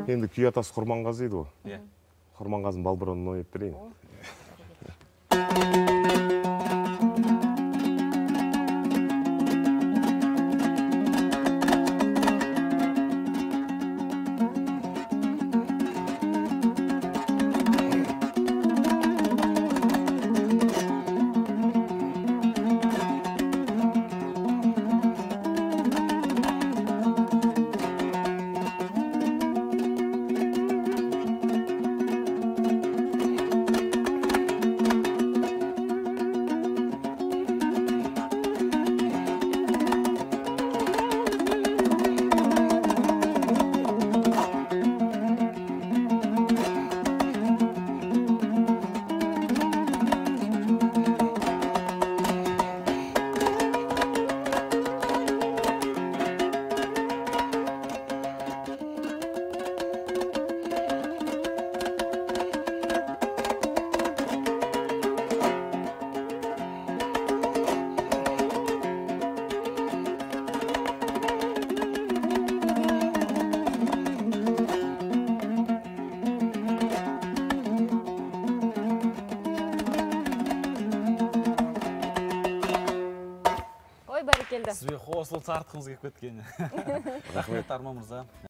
Енді күй атасы Құрманғазы еді ғой. Иә. Құрманғазының балбырауын ойнап берейін. Ой, бәрекелді. Сізбен қосылып сартқымыз келіп кеткен. Рахмет Арман мырза.